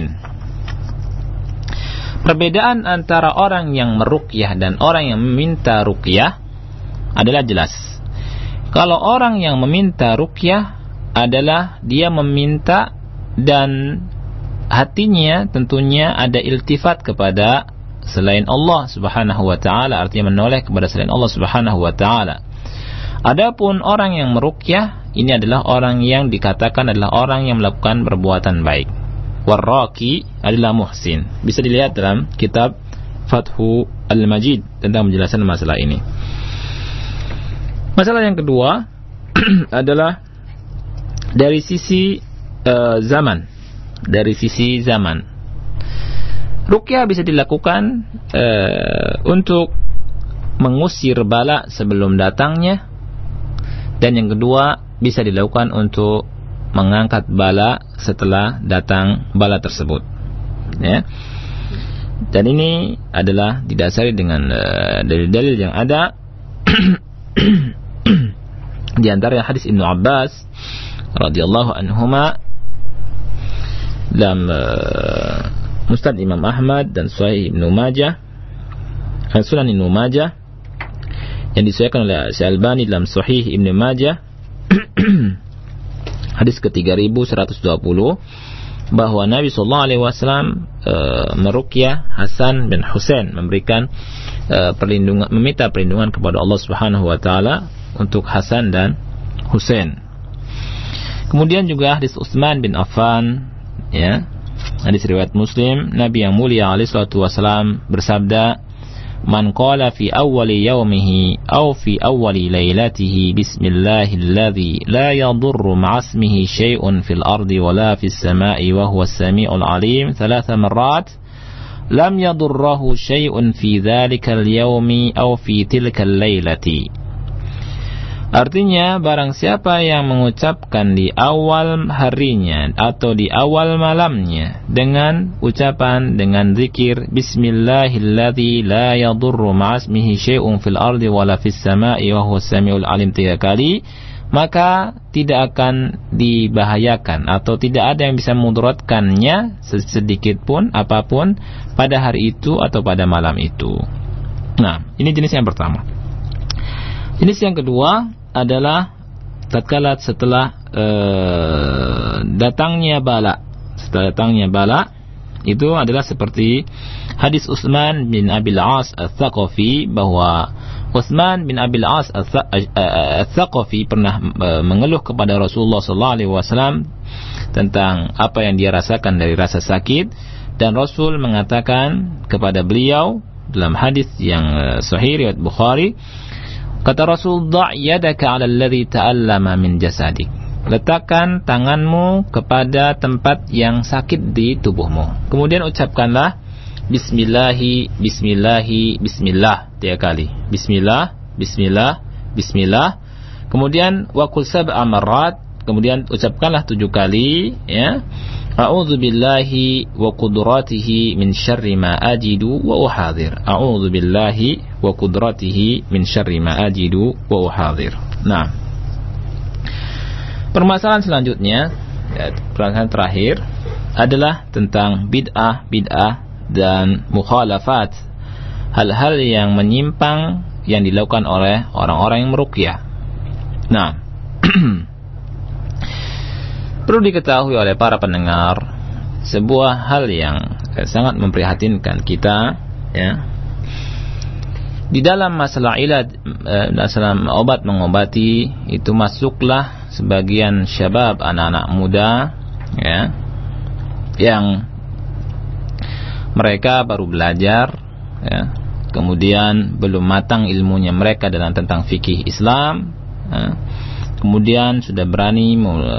Perbedaan antara orang yang meruqyah dan orang yang meminta ruqyah adalah jelas. Kalau orang yang meminta ruqyah adalah dia meminta dan hatinya tentunya ada iltifat kepada selain Allah Subhanahu wa taala, artinya menoleh kepada selain Allah Subhanahu wa taala. Adapun orang yang meruqyah ini adalah orang yang dikatakan adalah orang yang melakukan perbuatan baik. Warraqi adalah muhsin. Bisa dilihat dalam kitab Fathu Al-Majid tentang penjelasan masalah ini. Masalah yang kedua adalah dari sisi zaman. Dari sisi zaman, ruqyah bisa dilakukan untuk mengusir bala sebelum datangnya, dan yang kedua bisa dilakukan untuk mengangkat bala setelah datang bala tersebut, ya. Dan ini adalah didasari dengan dalil-dalil yang ada di antara hadis Ibnu Abbas radhiyallahu anhuma dalam Musnad Imam Ahmad dan Sahih Ibnu Majah, Sunan Ibnu Majah, yang disahihkan oleh Syalbani dalam Sahih Ibnu Majah hadis ke-3120, bahwa Nabi SAW meruqyah Hasan bin Husain, memberikan meminta perlindungan kepada Allah Subhanahu wa taala untuk Hasan dan Husain. Kemudian juga hadis Utsman bin Affan, ya, hadis riwayat Muslim, Nabi yang mulia alaihi salatu wasalam bersabda, "Man qala fi awwali yawmihi aw fi awwali lailatihi bismillahilladzi la yadurru ma'asmihi syai'un fil ardi wala fis sama'i wa huwas sami'ul 'alim 3 marrat lam yadurruhu syai'un fi dzalikal yawmi aw fi tilkal lailati." Artinya, barang siapa yang mengucapkan di awal harinya atau di awal malamnya dengan ucapan, dengan zikir Bismillahilladzi la yadurru ma'asmihi syai'un fil ardi wala fis sama'i wa huwas sami'ul 'alim 3 kali, maka tidak akan dibahayakan atau tidak ada yang bisa memudaratkannya sedikit pun apapun pada hari itu atau pada malam itu. Nah, ini jenis yang pertama. Jenis yang kedua adalah tatkala setelah datangnya bala. Setelah datangnya bala itu adalah seperti hadis Utsman bin Abil As Ats-Tsaqafi, bahwa Utsman bin Abil As Ats-Tsaqafi pernah mengeluh kepada Rasulullah sallallahu alaihi wasallam tentang apa yang dia rasakan dari rasa sakit, dan Rasul mengatakan kepada beliau dalam hadis yang sahih riwayat Bukhari, kata Rasul, "Da' yadaka 'ala alladhi ta'allama min jasadik." Letakkan tanganmu kepada tempat yang sakit di tubuhmu. Kemudian ucapkanlah Bismillahi, Bismillahi, Bismillah 3 kali. Bismillah, Bismillah, Bismillah. Kemudian waqul sab'a marrat. Kemudian ucapkanlah 7 kali, ya. A'udzu billahi wa qudratihi min syarri ma ajidu wa uhadir. A'udzu billahi wa qudratihi min syarri ma ajidu wa uhadir. Nah, permasalahan selanjutnya, ya, permasalahan terakhir adalah tentang bid'ah dan mukhalafat, hal-hal yang menyimpang yang dilakukan oleh orang-orang yang meruqyah. Nah, perlu diketahui oleh para pendengar sebuah hal yang sangat memprihatinkan kita, ya. Di dalam masalah ilad, masalah obat mengobati, itu masuklah sebagian syabab, anak-anak muda, ya, yang mereka baru belajar, ya, kemudian belum matang ilmunya mereka tentang fikih Islam, ya. Kemudian sudah berani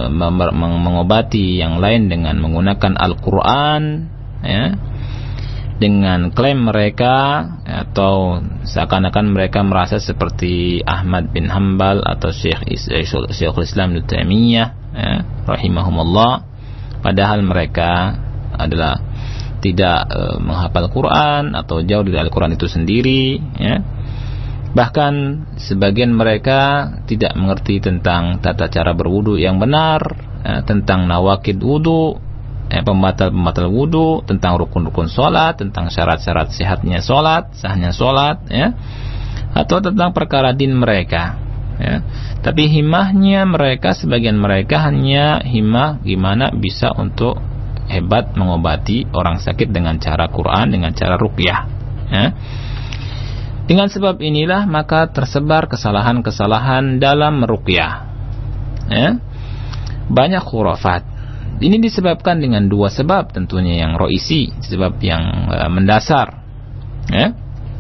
mengobati yang lain dengan menggunakan Al-Quran, ya, dengan klaim mereka, atau seakan-akan mereka merasa seperti Ahmad bin Hanbal atau Syekhul Islam Ibnu Taimiyah, ya, rahimahumullah, padahal mereka adalah tidak menghafal Quran atau jauh dari Al-Quran itu sendiri, ya. Bahkan sebagian mereka tidak mengerti tentang tata cara berwudu yang benar, tentang nawakid wudu, pembatal-pembatal wudu, tentang rukun-rukun sholat, tentang syarat-syarat sehatnya sholat, sahnya sholat, ya, atau tentang perkara din mereka, ya. Tapi himmahnya mereka, sebagian mereka hanya himmah gimana bisa untuk hebat mengobati orang sakit dengan cara Quran, dengan cara ruqyah, ya. Dengan sebab inilah maka tersebar kesalahan-kesalahan dalam meruqyah, ya. Banyak khurafat. Ini disebabkan dengan 2 sebab tentunya yang roisi, sebab yang mendasar, ya.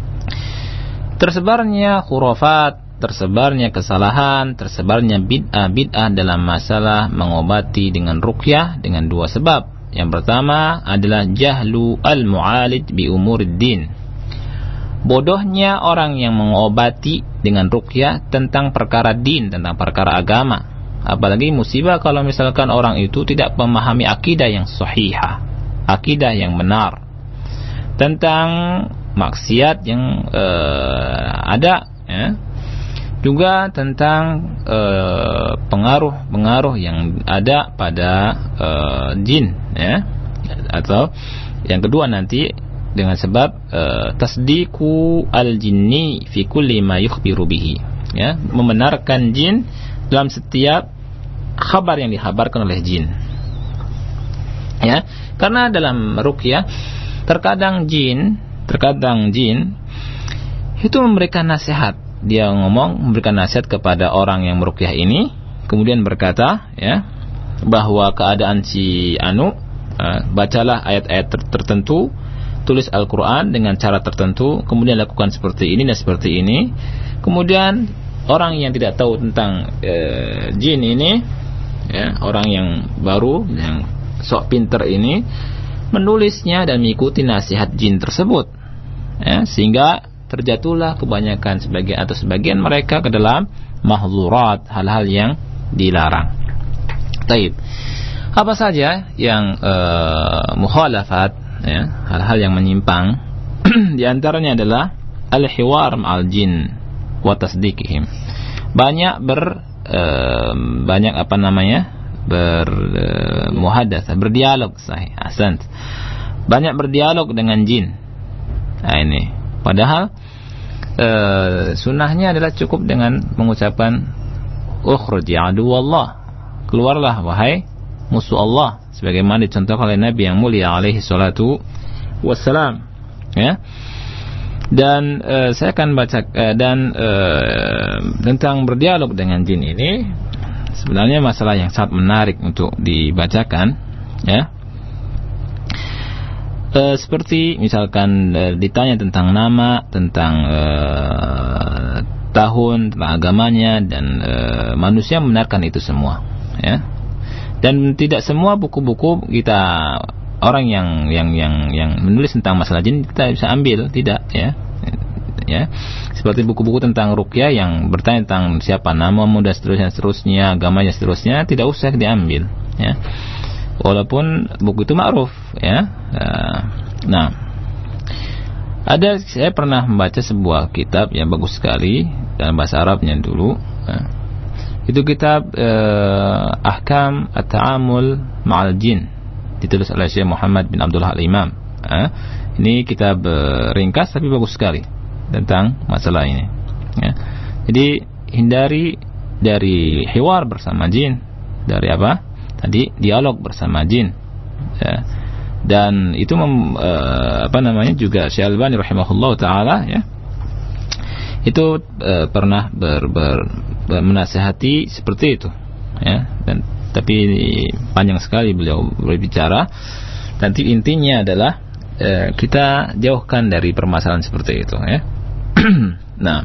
Tersebarnya khurafat, tersebarnya kesalahan, tersebarnya bid'ah dalam masalah mengobati dengan ruqyah dengan 2 sebab. Yang pertama adalah jahlu al-mu'alij bi umuriddin. Bodohnya orang yang mengobati dengan ruqyah tentang perkara din, tentang perkara agama. Apalagi musibah kalau misalkan orang itu tidak memahami akidah yang sahihah, akidah yang benar tentang maksiat yang ada, ya. Juga tentang pengaruh-pengaruh yang ada pada jin, ya. Atau yang kedua nanti dengan sebab tasdiqu al-jinni fi kulli ma yukhbiru bihi, ya, membenarkan jin dalam setiap kabar yang dikhabarkan oleh jin, ya. Karena dalam ruqyah terkadang jin itu memberikan nasihat. Dia memberikan nasihat kepada orang yang meruqyah ini, kemudian berkata, ya, bahwa keadaan si anu, bacalah ayat-ayat tertentu, tulis Al-Quran dengan cara tertentu, kemudian lakukan seperti ini dan seperti ini. Kemudian orang yang tidak tahu tentang jin ini, ya, orang yang baru, yang sok pinter ini, menulisnya dan mengikuti nasihat jin tersebut, ya, sehingga terjatuhlah kebanyakan sebagian mereka ke dalam mahzurat, hal-hal yang dilarang. Taib. Apa saja yang mukhalafat, ya, hal-hal yang menyimpang, di antaranya adalah al-hiwar ma'al jin wa tasdiqihim. Banyak bermuhadatsah, berdialog, sahih, ahsant. Banyak berdialog dengan jin. Nah, ini padahal sunnahnya adalah cukup dengan mengucapkan ukhruj ya aduwallah, keluarlah wahai musuh Allah, sebagaimana dicontohkan oleh Nabi yang mulia alaihi salatu wassalam, ya. Dan saya akan baca tentang berdialog dengan jin ini, sebenarnya masalah yang sangat menarik untuk dibacakan, ya. Seperti misalkan ditanya tentang nama, tentang tahun, tentang agamanya, dan manusia membenarkan itu semua, ya. Dan tidak semua buku-buku kita, orang yang menulis tentang masalah jin kita bisa ambil, tidak, ya. Ya, seperti buku-buku tentang ruqyah yang bertanya tentang siapa namamu dan seterusnya, agamanya seterusnya, tidak usah diambil, ya. Walaupun buku itu ma'ruf, ya. Nah, saya pernah membaca sebuah kitab yang bagus sekali dalam bahasa Arabnya dulu, ya. Itu kitab Ahkam At-Ta'amul Ma'al Jin, ditulis oleh Syekh Muhammad bin Abdullah Al-Imam. Ini kitab ringkas tapi bagus sekali tentang masalah ini, ya. Jadi hindari dari hiwar bersama jin, dari apa? Tadi dialog bersama jin, ya. Dan itu juga Syekh Albani rahimahullah taala, ya, itu pernah menasihati seperti itu, ya. Dan tapi panjang sekali beliau berbicara. Nanti intinya adalah kita jauhkan dari permasalahan seperti itu, ya. Nah,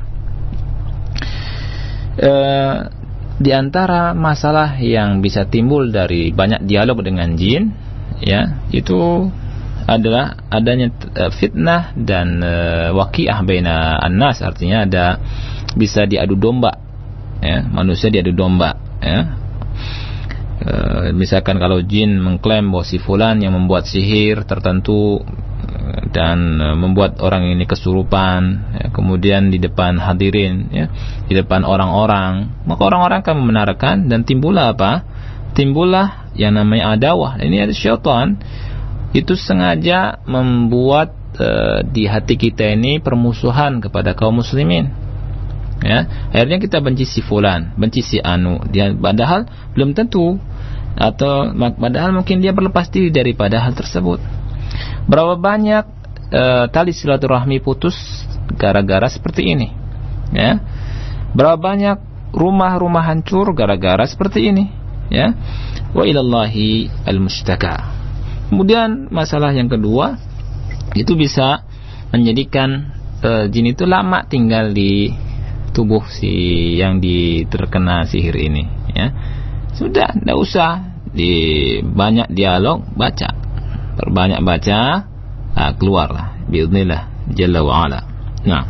di antara masalah yang bisa timbul dari banyak dialog dengan jin, ya, itu adalah adanya fitnah dan waqi'ah baina an-nas, artinya bisa diadu domba, ya, manusia diadu domba, ya. Misalkan kalau jin mengklaim bahwa si fulan yang membuat sihir tertentu dan membuat orang ini kesurupan, ya, kemudian di depan hadirin, ya, di depan orang-orang, maka orang-orang akan membenarkan dan timbullah apa? Timbullah yang namanya adawah. Ini ada syaitan itu sengaja membuat di hati kita ini permusuhan kepada kaum muslimin, ya. Akhirnya kita benci si fulan, benci si anu, dia padahal belum tentu, atau padahal mungkin dia berlepas diri daripada hal tersebut. Berapa banyak tali silaturahmi putus gara-gara seperti ini, ya. Berapa banyak rumah-rumah hancur gara-gara seperti ini, ya. Wa ilallahi al-mustaka. Kemudian masalah yang kedua, itu bisa menjadikan jin itu lama tinggal di tubuh si yang terkena sihir ini, ya. Sudah, tidak usah banyak dialog, perbanyak baca, keluarlah biiznillah jalla wa ala. Nah,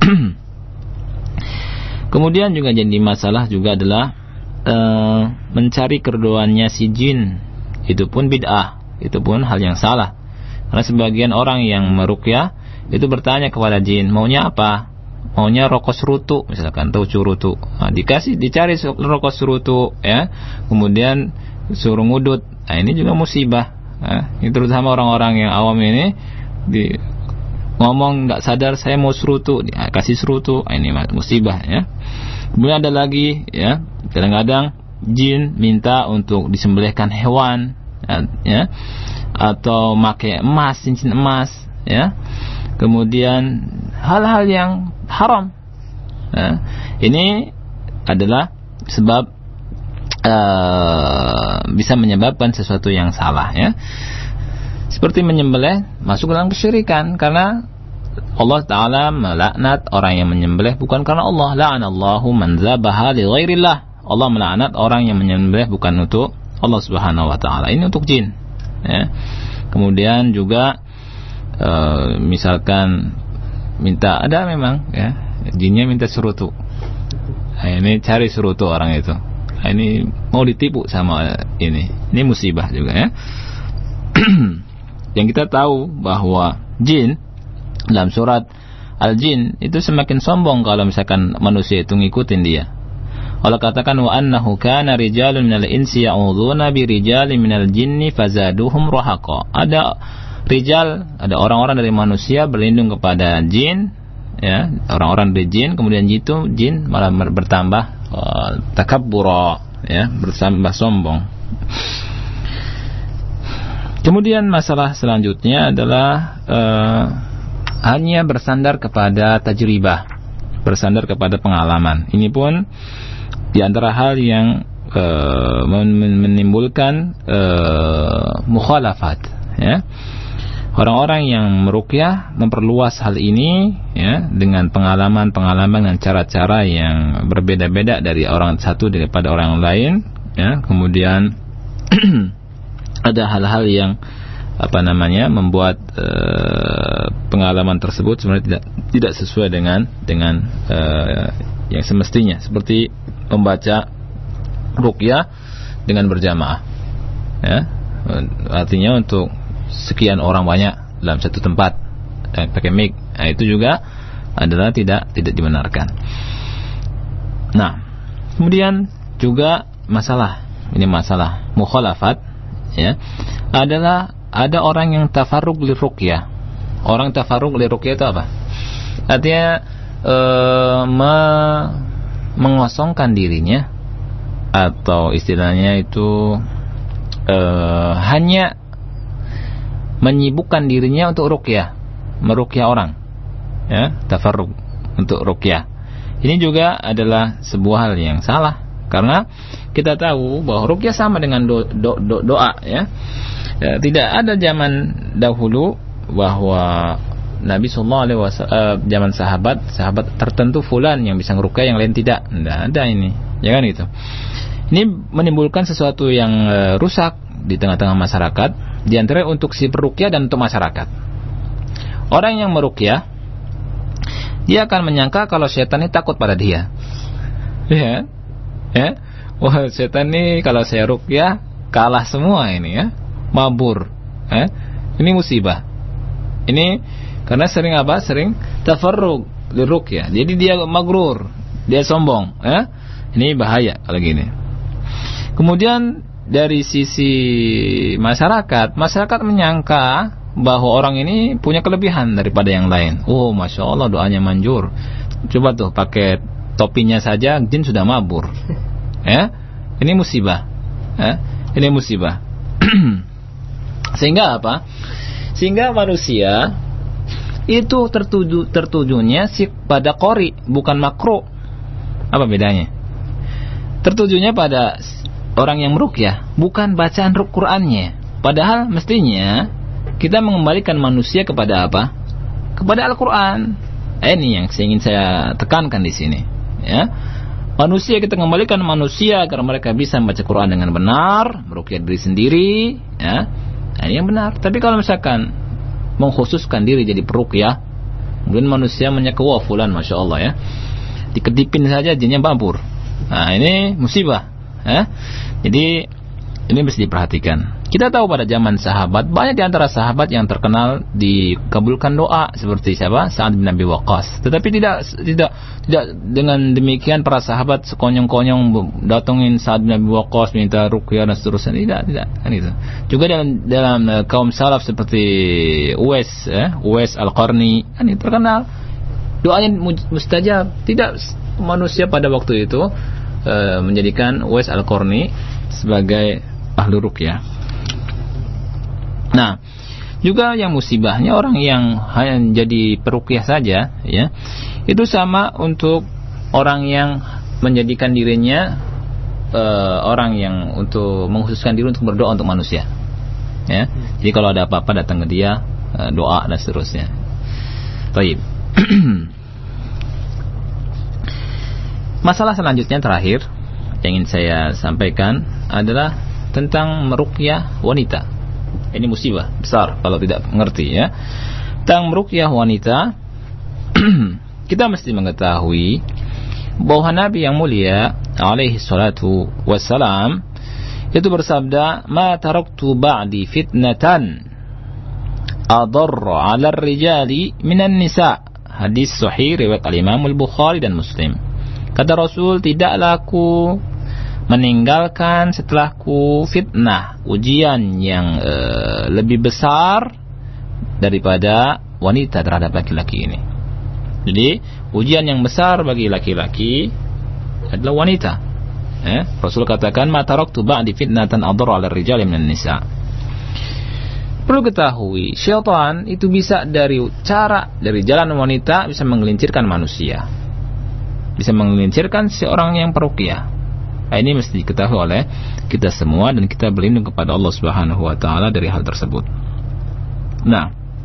kemudian juga jadi masalah juga adalah mencari keriduannya si jin, itu pun bid'ah, itu pun hal yang salah. Karena sebagian orang yang meruqyah itu bertanya kepada jin, maunya apa? Maunya rokok serutu, misalkan, tahu curutu. Nah, dicari rokok serutu, ya. Kemudian suruh ngudut. Nah, ini juga musibah. Ini terutama orang-orang yang awam ini ngomong nggak sadar, saya mau serutu, kasih serutu. Nah, ini musibah, ya. Kemudian ada lagi, ya, kadang-kadang jin minta untuk disembelihkan hewan, ya, atau pakai emas, cincin emas, ya. Kemudian hal-hal yang haram. Ini adalah sebab bisa menyebabkan sesuatu yang salah, ya. Seperti menyembelih masuk dalam kesyirikan, karena Allah Ta'ala melaknat orang yang menyembelih bukan karena Allah. La'anallahu man zabaha li ghairillah. Allah melaknat orang yang menyembelih bukan untuk Allah Subhanahu wa Ta'ala. Ini untuk jin, ya. Kemudian juga misalkan minta, ada memang, ya, jinnya minta serutu. Nah, ini cari serutu orang itu. Nah, ini mau ditipu sama ini musibah juga, ya. Yang kita tahu bahwa jin dalam surat Al-Jin itu semakin sombong kalau misalkan manusia itu ngikutin dia. Allah katakan wa annahu kana rijalun minal insi ya'udzuuna bi rijalin minal jinni fazaduhum rahaqa. Ada rijal, ada orang-orang dari manusia berlindung kepada jin, ya, orang-orang dari jin, kemudian jin malah bertambah takabbura, ya, bertambah sombong. Kemudian masalah selanjutnya adalah hanya bersandar kepada tajribah, bersandar kepada pengalaman. Ini pun di antara hal yang menimbulkan mukhalafat, ya. Orang-orang yang meruqyah memperluas hal ini, ya, dengan pengalaman-pengalaman dan cara-cara yang berbeda-beda dari orang satu daripada orang lain, ya. Kemudian ada hal-hal yang membuat pengalaman tersebut sebenarnya tidak sesuai dengan yang semestinya, seperti membaca ruqyah dengan berjamaah, ya. Artinya untuk sekian orang banyak dalam satu tempat dan pakai mic, nah, itu juga adalah tidak dibenarkan. Nah, kemudian juga masalah mukhalafat, ya, adalah ada orang yang tafarruq li ruqyah. Orang tafarruq li ruqyah itu apa? Artinya mengosongkan dirinya, atau istilahnya itu hanya menyibukkan dirinya untuk ruqyah, meruqyah orang, ya, tafarruq untuk ruqyah. Ini juga adalah sebuah hal yang salah, karena kita tahu bahwa ruqyah sama dengan doa, ya. Tidak ada zaman dahulu bahwa Nabi sallallahu alaihi wasallam zaman sahabat tertentu fulan yang bisa ngeruqyah, yang lain tidak. Tidak ada ini. Jangan itu. Ini menimbulkan sesuatu yang rusak di tengah-tengah masyarakat, di antara untuk si peruqyah dan untuk masyarakat. Orang yang meruqyah, dia akan menyangka kalau setan ini takut pada dia. Ya. Ya. Wah, setan ini kalau saya ruqyah kalah semua ini, ya. Mabur, ini musibah. Ini karena sering tafarruq li ruqyah. Jadi dia magrur, dia sombong, ya. Ini bahaya kalau gini. Kemudian dari sisi masyarakat menyangka bahwa orang ini punya kelebihan daripada yang lain. Oh, masya Allah, doanya manjur. Coba tuh pakai topinya saja jin sudah mabur, ya. Ini musibah, ya. Ini musibah. Sehingga apa? Sehingga manusia itu tertujunya pada qori, bukan makro. Apa bedanya? Tertujunya pada orang yang meruqyah, bukan bacaan Qur'annya. Padahal mestinya kita mengembalikan manusia kepada apa? Kepada Al-Qur'an. Ini yang ingin saya tekankan di sini, ya. Manusia, kita kembalikan manusia agar mereka bisa membaca Quran dengan benar, meruqyah diri sendiri, ya. Nah, ini yang benar. Tapi kalau misalkan mengkhususkan diri jadi peruqyah, kemudian manusia menyangka, wah fulan masya Allah, ya, dikedipin saja jinnya babur. Nah, ini musibah, ya. Jadi ini mesti diperhatikan. Kita tahu pada zaman sahabat, banyak di antara sahabat yang terkenal dikabulkan doa, seperti siapa? Sa'ad bin Abi Waqqas. Tetapi tidak dengan demikian para sahabat sekonyong-konyong datengin Sa'ad bin Abi Waqqas minta ruqyah dan seterusnya. Tidak kan itu. Juga dalam kaum salaf seperti Uwais Al-Qarni, kan itu terkenal. Doanya mustajab. Tidak manusia pada waktu itu menjadikan Uwais Al-Qarni sebagai ahli ruqyah. Nah, Juga yang musibahnya orang yang hanya jadi peruqyah saja, ya, itu sama untuk orang yang menjadikan dirinya orang yang untuk mengkhususkan diri untuk berdoa untuk manusia, ya. Jadi kalau ada apa-apa datang ke dia, doa dan seterusnya. Baik. Masalah selanjutnya terakhir yang ingin saya sampaikan adalah tentang meruqyah wanita. Ini musibah besar kalau tidak mengerti, ya. Tentang meruqyah wanita, kita mesti mengetahui bahwa Nabi yang mulia alaihi salatu wassalam itu bersabda, "Ma taraktu ba'di fitnatan adarra 'ala ar-rijali minan nisa." Hadis sahih riwayat al-Imam al-Bukhari dan Muslim. Kata Rasul, tidaklah aku meninggalkan setelahku fitnah, ujian yang lebih besar daripada wanita terhadap laki-laki ini. Jadi ujian yang besar bagi laki-laki adalah wanita. Rasul katakan, "Ma taraktu ba'di fitnatan adarra 'ala ar-rijali minan nisa." Perlu ketahui, syaitan itu bisa dari jalan wanita bisa menggelincirkan manusia, bisa menggelincirkan seorang yang peruqyah. Nah, ini mesti diketahui oleh kita semua dan kita berlindung kepada Allah Subhanahu wa taala dari hal tersebut. Nah,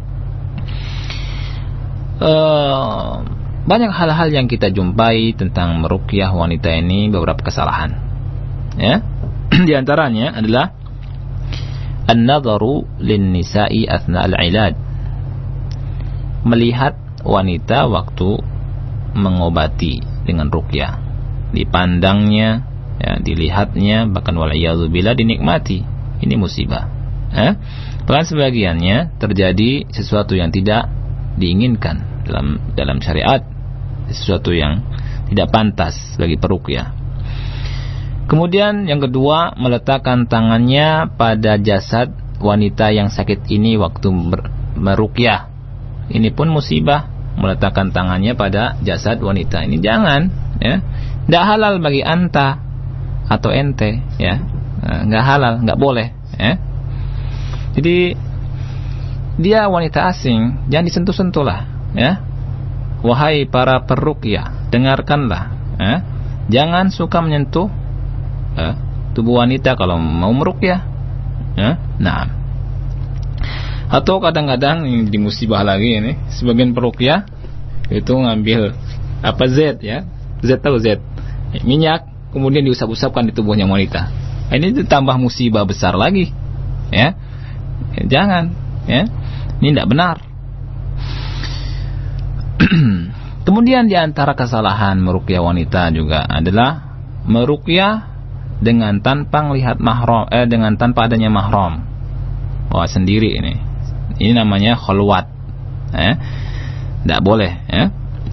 banyak hal-hal yang kita jumpai tentang meruqyah wanita ini, beberapa kesalahan, ya. Di antaranya adalah an-nadharu lin-nisa'i athna al-'ilaj, melihat wanita waktu mengobati dengan ruqyah, dipandangnya, ya, dilihatnya, bahkan wal'iyadzubillah dinikmati. Ini musibah. Bahkan sebagiannya terjadi sesuatu yang tidak diinginkan dalam syariat, sesuatu yang tidak pantas bagi peruqyah. Kemudian yang kedua, meletakkan tangannya pada jasad wanita yang sakit ini waktu meruqyah. Ini pun musibah, meletakkan tangannya pada jasad wanita ini. Jangan, ya. Tidak halal bagi anta atau ente, ya. Nggak halal, nggak boleh, ya. Jadi dia wanita asing, jangan disentuh-sentuh lah, ya. Wahai para peruqyah, dengarkanlah, ya. Jangan suka menyentuh tubuh wanita kalau mau meruqyah, ya. Nah, atau kadang-kadang ini di musibah lagi ini, sebagian peruqyah itu ngambil Z, ya. Z, tahu Z? Minyak, kemudian diusap-usapkan di tubuhnya wanita. Ini tambah musibah besar lagi, ya. Jangan, ya. Ini tidak benar. Kemudian di antara kesalahan meruqyah wanita juga adalah meruqyah dengan tanpa melihat mahram, dengan tanpa adanya mahram. Wah, sendiri ini. Ini namanya khulwat. Tidak boleh, ya.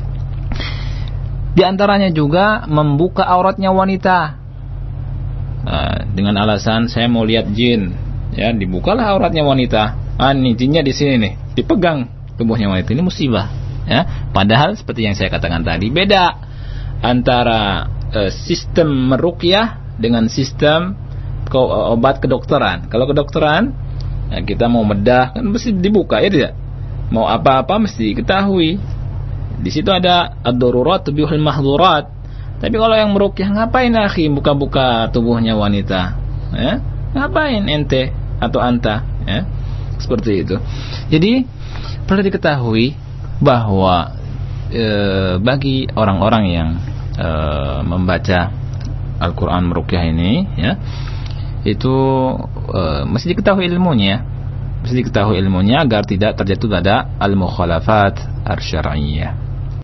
Di antaranya juga membuka auratnya wanita. Dengan alasan saya mau lihat jin, ya, dibukalah auratnya wanita. Ini jinnya di sini nih, dipegang tubuhnya wanita. Ini musibah, ya. Padahal seperti yang saya katakan tadi, beda antara sistem meruqyah dengan sistem obat kedokteran. Kalau kedokteran, ya, kita mau bedah kan mesti dibuka, ya tidak? Mau apa-apa mesti diketahui. Di situ ada ad-darurat tubihul mahdhurat. Tapi kalau yang meruqyah, ngapain akhi buka-buka tubuhnya wanita? Ya? Ngapain ente atau anta? Ya? Seperti itu. Jadi perlu diketahui bahwa bagi orang-orang yang membaca Al-Quran meruqyah ini, ya, itu mesti diketahui ilmunya, agar tidak terjatuh pada al-mukhalafat asy-syar'iyyah.